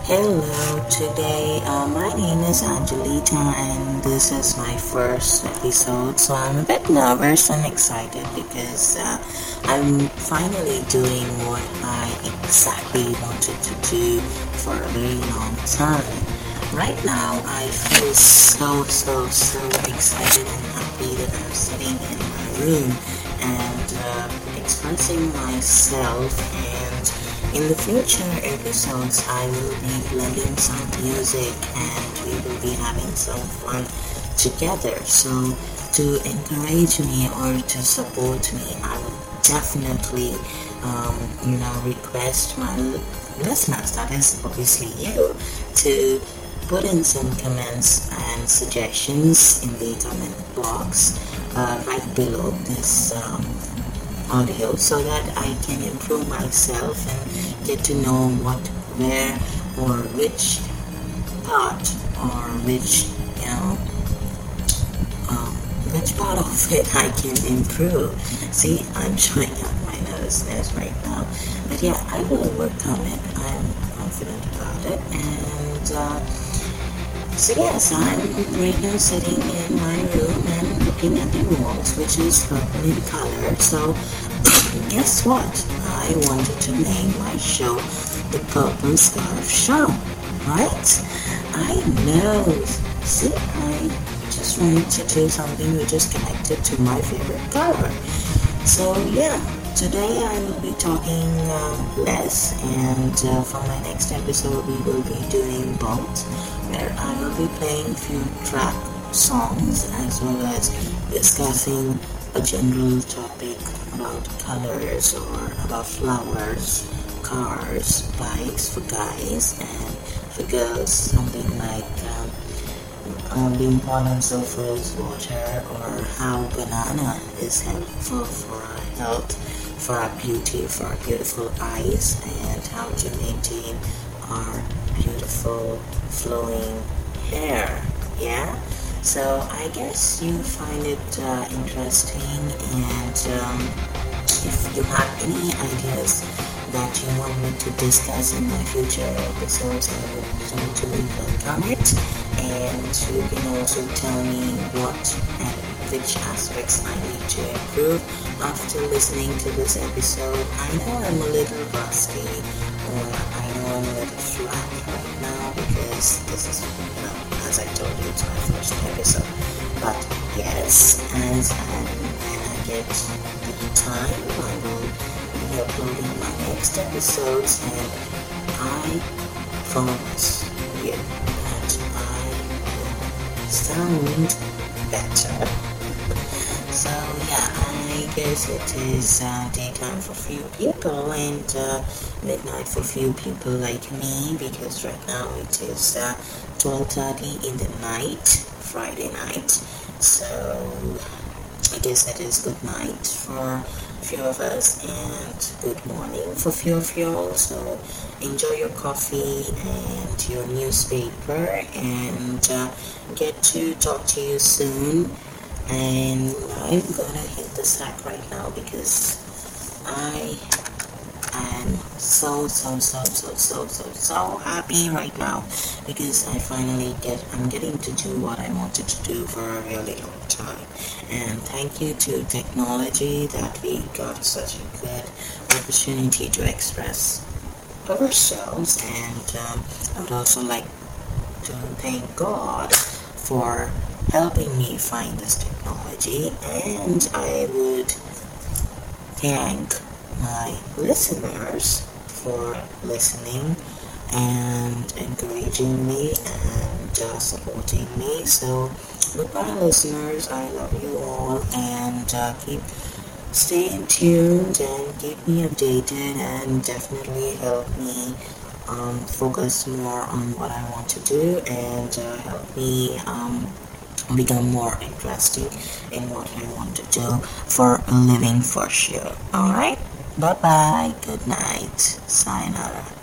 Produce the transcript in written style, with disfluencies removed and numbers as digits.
Hello, today my name is Angelita and this is my first episode, so I'm a bit nervous and excited because I'm finally doing what I exactly wanted to do for a very long time. Right now, I feel so excited and happy that I'm sitting in my room and expressing myself. And in the future episodes, I will be blending some music and we will be having some fun together. So, to encourage me or to support me, I would definitely, request my listeners, that is obviously you, to put in some comments and suggestions in the comment box right below this audio so that I can improve myself and get to know what, where, or which part or um, which part of it I can improve. See, I'm showing out my nervousness right now, but yeah, I will work on it. I'm confident about it, and so yes, I'm right now sitting in my room and looking at the walls, which is purple in color. So guess what? I wanted to name my show the Purple Scarf Show, right? I know. See, I just wanted to do something which is connected to my favorite color. So yeah, today I will be talking less, and for my next episode we will be doing both, where I will be playing few track songs as well as discussing a general topic about colors or about flowers, cars, bikes for guys, and for girls something like the importance of rose water or how banana is helpful for our health, for our beauty, for our beautiful eyes, and how to maintain our beautiful flowing hair. Yeah, so I guess you find it interesting, and if you have any ideas that you want me to discuss in my future episodes, I would totally welcome it. And you can also tell me what and which aspects I need to improve after listening to this episode. I know I'm a little rusty, or I know I'm a little flat right now because this is, as I told you, it's my first episode. But yes, when I get the time, I will be uploading my next episodes, and I promise you that I will sound better. So yeah, I guess it is daytime for few people and midnight for few people like me, because right now it is 12:30 in the night, Friday night. So I guess it is good night for a few of us and good morning for a few of you all. So enjoy your coffee and your newspaper, and get to talk to you soon. And I'm gonna hit the sack right now because I am so happy right now because I'm getting to do what I wanted to do for a really long time. And thank you to technology that we got such a good opportunity to express ourselves. And I would also like to thank God for helping me find this technology, and I would thank my listeners for listening and encouraging me and supporting me. So goodbye listeners, I love you all, and keep staying tuned and keep me updated, and definitely help me focus more on what I want to do, and help me become more interested in what I want to do for a living for sure. Alright? Bye bye. Good night. Sayonara.